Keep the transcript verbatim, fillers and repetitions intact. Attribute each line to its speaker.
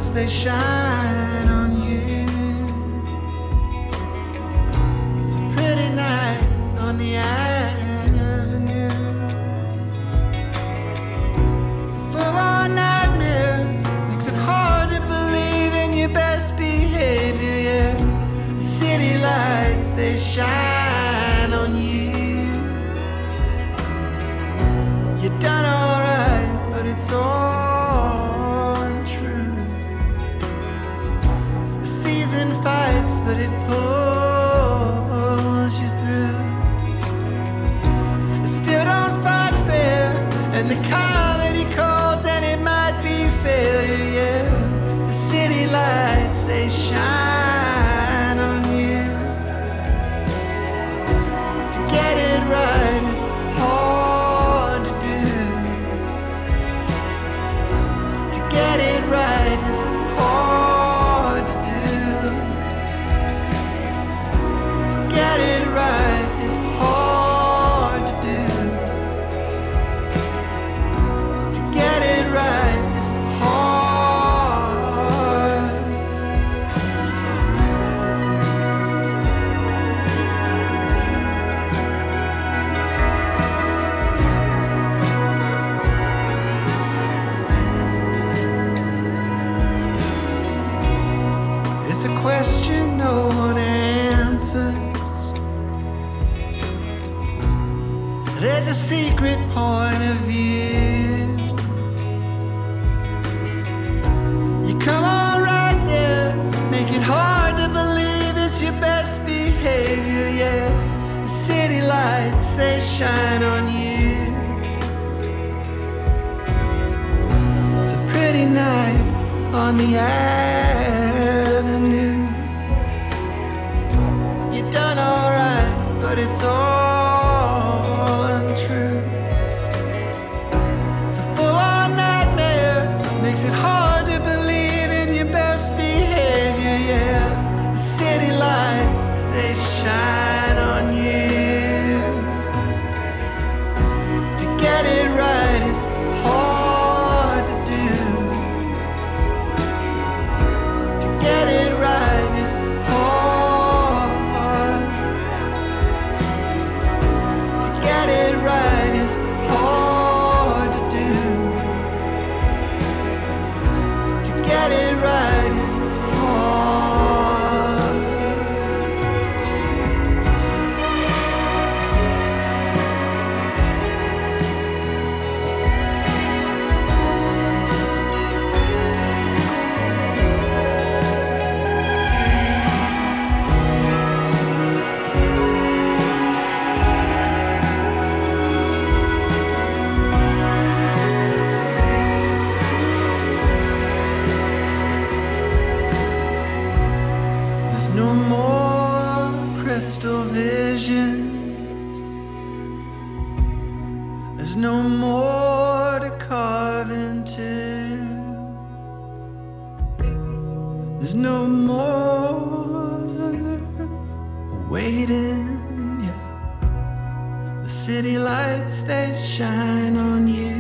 Speaker 1: lights, they shine on you. It's a pretty night on the avenue. It's a full-on nightmare, makes it hard to believe in your best behavior, yeah. City lights, they shine on you. You done alright, but it's all untrue. The season fights, but it pulls you through. It still don't fight fair, and the comedy calls, and it might be failure, yeah. The city lights, they shine on you. To get it right is hard to do. To get it right is hard to do. To get it right is hard to do. To get it right is hard. It's a question no one answers. There's a secret point of view. You come on right there, make it hard to believe it's your best behavior, yeah. The city lights, they shine on you. It's a pretty night on the avenue. You done alright, but it's all untrue. It's a full-on nightmare, makes it hard to believe in your best behavior, yeah. The city lights, they shine on you. To get it right is hard to do. To get it right is hard. To get it right is hard to do. To get it right is hard. There's no more crystal visions. There's no more to carve into. There's no more waiting, yeah. The city lights, they shine on you.